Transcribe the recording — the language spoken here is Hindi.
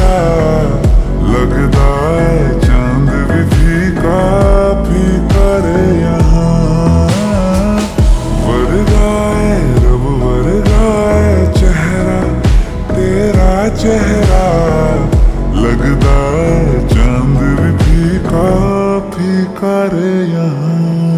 लगदा है चांद भी फीका फीका रे यहाँ। वर्गा है रब वर्गा है चेहरा तेरा चेहरा।